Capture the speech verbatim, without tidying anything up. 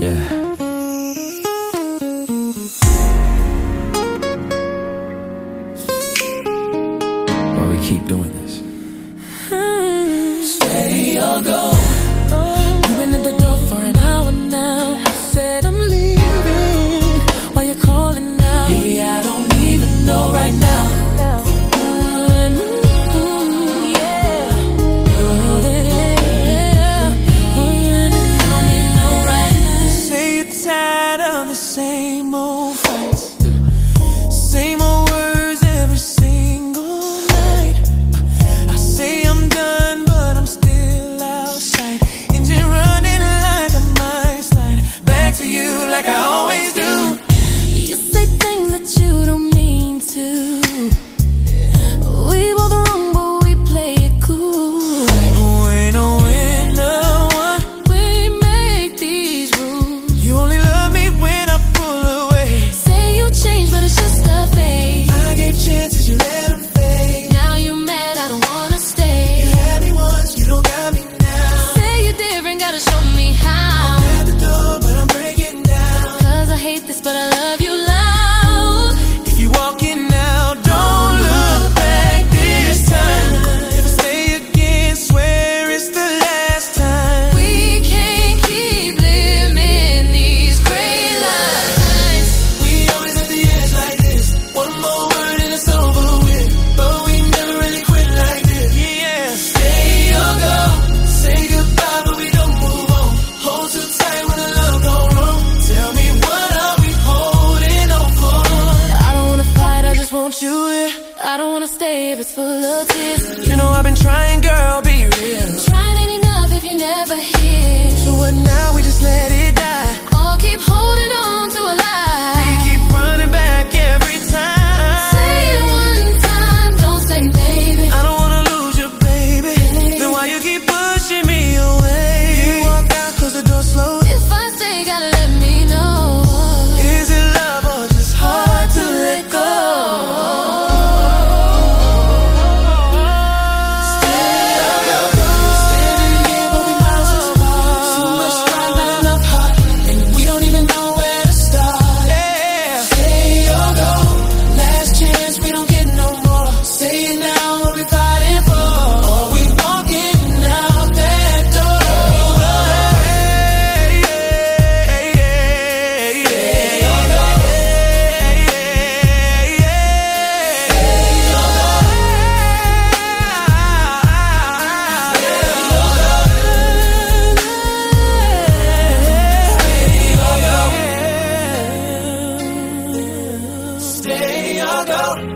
Yeah. Why we keep doing this? Stay or go. You've been at the door for an hour now. Said I'm leaving. Why you calling now? Maybe I don't even know right now. Same old fights, same old words every single night. I say I'm done, but I'm still outside. Engine running like a might slide back to you like I always do. You say things that you don't mean to. We both wrong, but we play it cool. Ain't no winner one. We make these rules. You only love me when chances, you let them fade. Now you're mad, I don't wanna stay. You had me once, you don't got me now. Say you're different, gotta show me how. I'm at the door, but I'm breaking down. Cause I hate this, but I love you loud. If you walking out, don't look back this time. If I stay again, swear it's the last time. We can't keep living these gray lines. We always at the edge like this. One more word and it's over with, but we never really quit like this. Yeah, stay or go. Say goodbye, but we don't move on. Hold too tight when the love go wrong. Tell me what are we holding on for? I don't wanna fight, I just want you here. I don't wanna stay if it's full of tears. You know I've been trying, girl, be real. Trying ain't enough if you're never here. So what now, we just let it die. Or keep holding on to a lie. We keep running back every time. Say it one time, don't say baby. I don't wanna lose you, baby. baby. Then why you keep pushing me away? You walk out cause the door's closed. If I stay, gotta let me know. Is it love or just hard to let go? Stay or go.